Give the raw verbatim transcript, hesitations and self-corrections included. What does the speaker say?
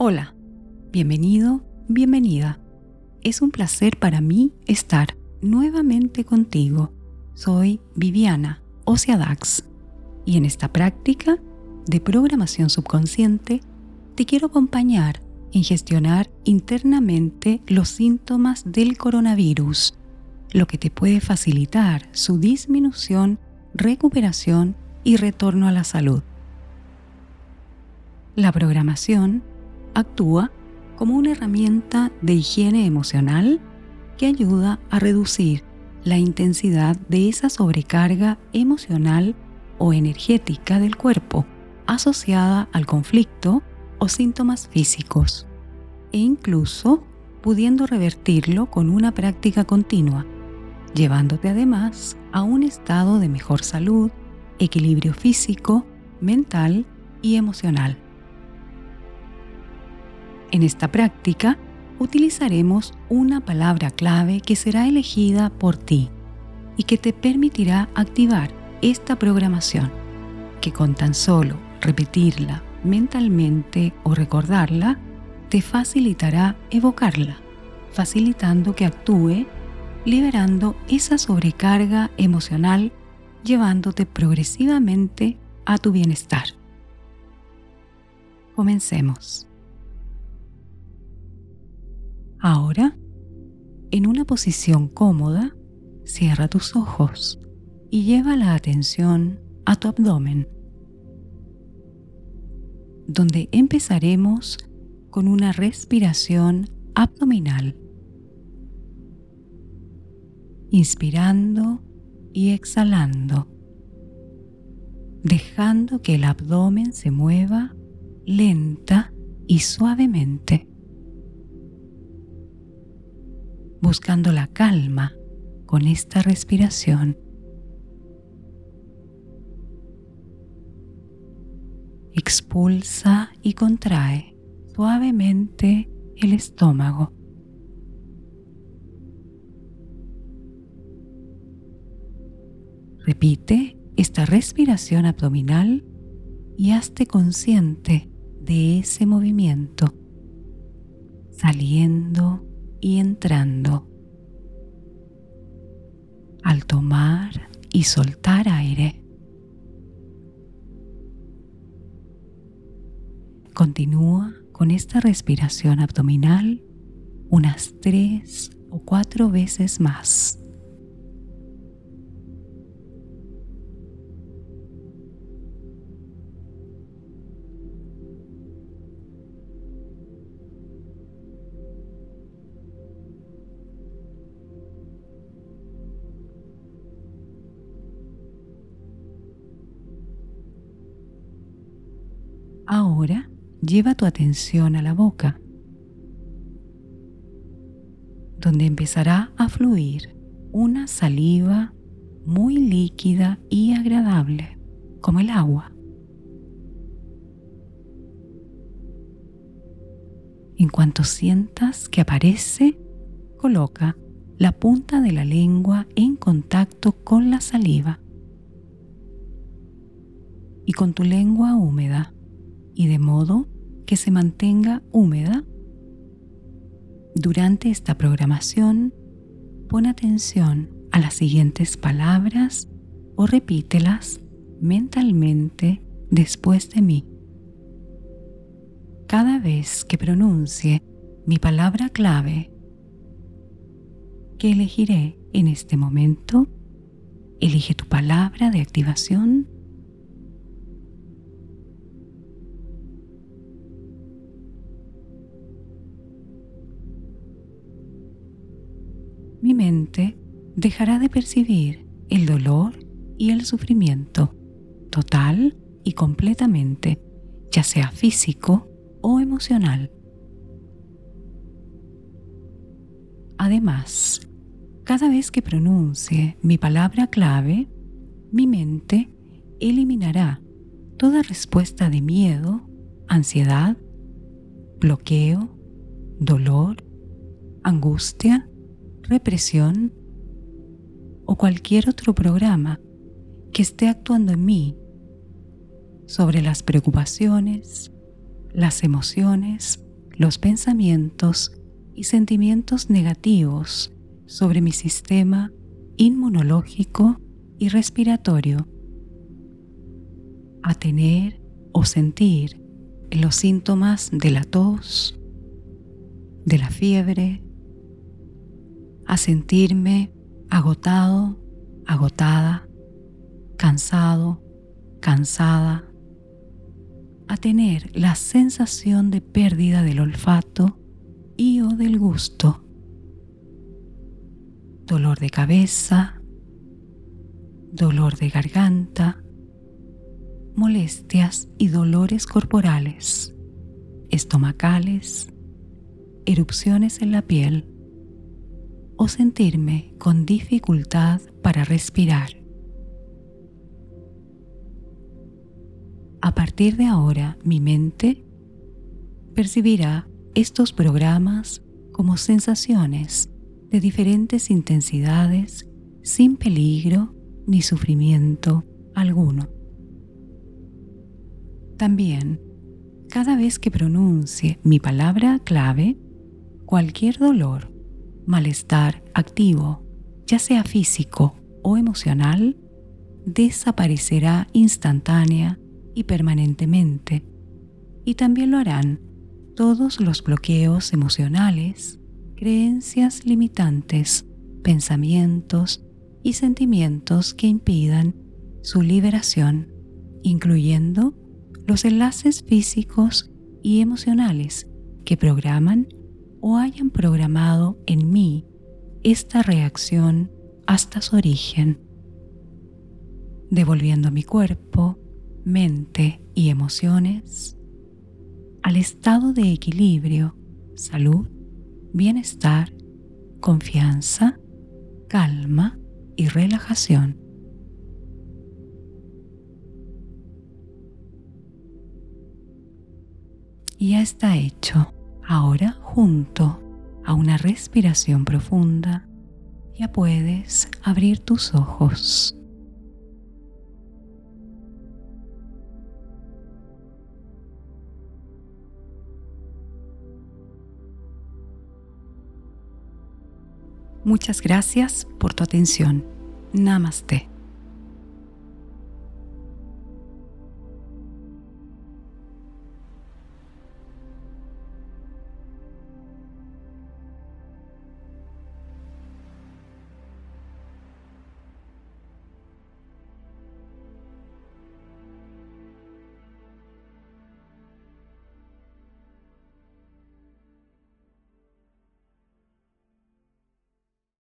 Hola, bienvenido, bienvenida. Es un placer para mí estar nuevamente contigo. Soy Viviana Ociadax y en esta práctica de programación subconsciente te quiero acompañar en gestionar internamente los síntomas del coronavirus, lo que te puede facilitar su disminución, recuperación y retorno a la salud. La programación actúa como una herramienta de higiene emocional que ayuda a reducir la intensidad de esa sobrecarga emocional o energética del cuerpo asociada al conflicto o síntomas físicos, e incluso pudiendo revertirlo con una práctica continua, llevándote además a un estado de mejor salud, equilibrio físico, mental y emocional. En esta práctica utilizaremos una palabra clave que será elegida por ti y que te permitirá activar esta programación, que con tan solo repetirla mentalmente o recordarla, te facilitará evocarla, facilitando que actúe, liberando esa sobrecarga emocional, llevándote progresivamente a tu bienestar. Comencemos. Ahora, en una posición cómoda, cierra tus ojos y lleva la atención a tu abdomen, donde empezaremos con una respiración abdominal, inspirando y exhalando, dejando que el abdomen se mueva lenta y suavemente, buscando la calma con esta respiración. Expulsa y contrae suavemente el estómago. Repite esta respiración abdominal y hazte consciente de ese movimiento, saliendo y entrando, al tomar y soltar aire. Continúa con esta respiración abdominal unas tres o cuatro veces más. Ahora lleva tu atención a la boca, donde empezará a fluir una saliva muy líquida y agradable, como el agua. En cuanto sientas que aparece, coloca la punta de la lengua en contacto con la saliva y con tu lengua húmeda, y de modo que se mantenga húmeda. Durante esta programación, pon atención a las siguientes palabras o repítelas mentalmente después de mí. Cada vez que pronuncie mi palabra clave, que elegiré en este momento, elige tu palabra de activación. Mi mente dejará de percibir el dolor y el sufrimiento, total y completamente, ya sea físico o emocional. Además, cada vez que pronuncie mi palabra clave, mi mente eliminará toda respuesta de miedo, ansiedad, bloqueo, dolor, angustia, represión o cualquier otro programa que esté actuando en mí sobre las preocupaciones, las emociones los pensamientos y sentimientos negativos sobre mi sistema inmunológico y respiratorio, a tener o sentir los síntomas de la tos, de la fiebre, a sentirme agotado, agotada, cansado, cansada, a tener la sensación de pérdida del olfato y o del gusto, dolor de cabeza, dolor de garganta, molestias y dolores corporales, estomacales, erupciones en la piel o sentirme con dificultad para respirar. A partir de ahora, mi mente percibirá estos programas como sensaciones de diferentes intensidades sin peligro ni sufrimiento alguno. También, cada vez que pronuncie mi palabra clave, cualquier dolor, malestar activo, ya sea físico o emocional, desaparecerá instantánea y permanentemente, y también lo harán todos los bloqueos emocionales, creencias limitantes, pensamientos y sentimientos que impidan su liberación, incluyendo los enlaces físicos y emocionales que programan o hayan programado en mí esta reacción hasta su origen, devolviendo a mi cuerpo, mente y emociones al estado de equilibrio, salud, bienestar, confianza, calma y relajación. Ya está hecho. Ahora, junto a una respiración profunda, ya puedes abrir tus ojos. Muchas gracias por tu atención. Namaste.